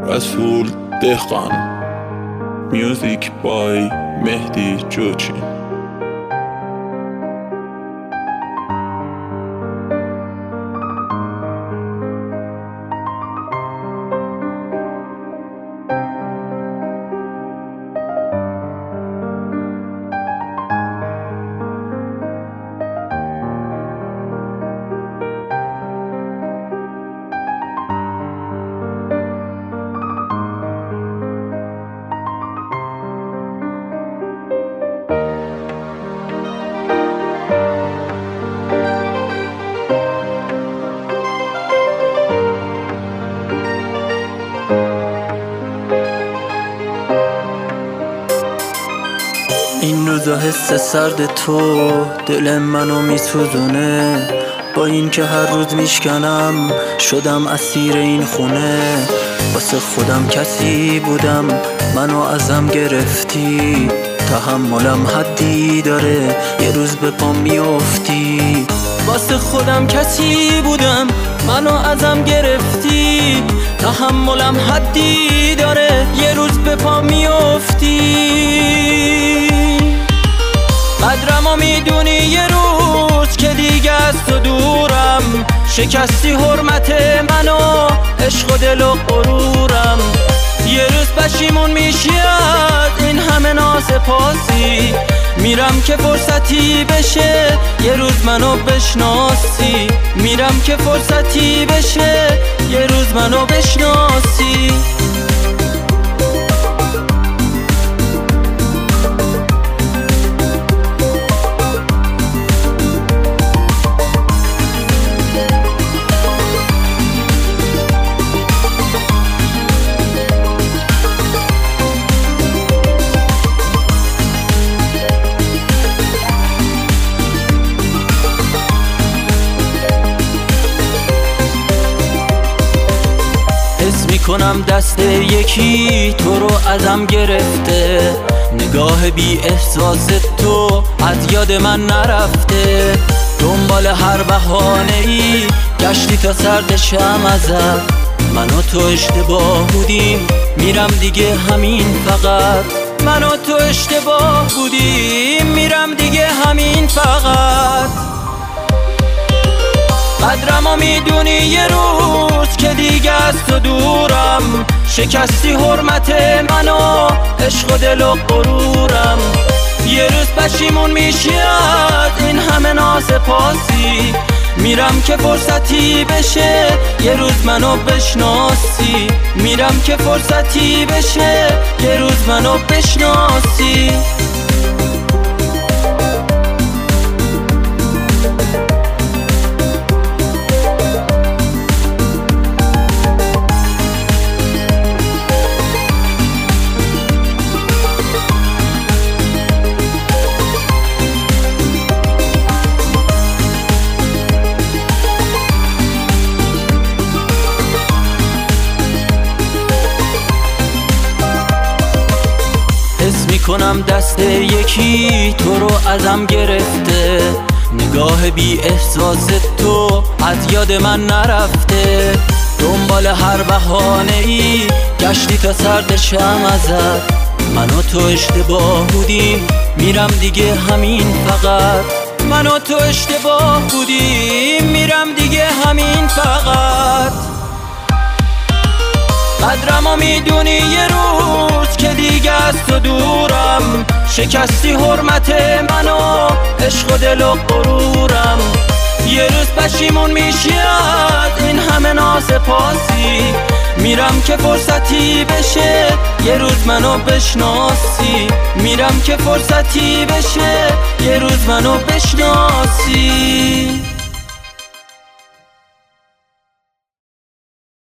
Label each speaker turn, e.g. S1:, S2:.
S1: رسول دهقان. Music by مهدی جوچی.
S2: این روزا حس سرد تو دل منو میسوزونه، با این که هر روز میشکنم شدم اسیر این خونه. واسه خودم کسی بودم منو ازم گرفتی، تحملم حدی داره یه روز به پام میافتی. واسه خودم کسی بودم منو ازم گرفتی، تحملم حدی داره یه روز به پام میافتی. قدرمو میدونی یه روز که دیگه از تو دورم، شکستی حرمت منو عشق و دل و غرورم. یه روز پشیمون میشی از این همه ناسپاسی، میرم که فرصتی بشه یه روز منو بشناسی، میرم که فرصتی بشه یه روز منو بشناسی. حس میکنم دست یکی تو رو ازم گرفته، نگاه بی احساس تو از یاد من نرفته. دنبال هر بهانه‌ای گشتی تا سردشم ازت، من و تو اشتباه بودیم میرم دیگه همین فقط. من و تو اشتباه بودیم میرم دیگه همین فقط. قدرمو میدونی یه روز که دیگه از تو دورم، شکستی حرمت منو عشق و دل و غرورم. یه روز پشیمون میشی از این همه ناسپاسی، میرم که فرصتی بشه یه روز منو بشناسی، میرم که فرصتی بشه یه روز منو بشناسی. حس میکنم دست یکی تو رو ازم گرفته، نگاه بی احساس تو از یاد من نرفته. دنبال هر بهانه‌ای گشتی تا سردشم ازت، من و تو اشتباه بودیم میرم دیگه همین فقط. من و تو اشتباه بودیم میرم دیگه همین فقط. قدرمو میدونی یه روز که دیگه از تو دورم، شکستی حرمت منو عشق و دل و غرورم. یه روز پشیمون میشی از این همه ناسپاسی، میرم که فرصتی بشه یه روز منو بشناسی، میرم که فرصتی بشه یه روز منو بشناسی.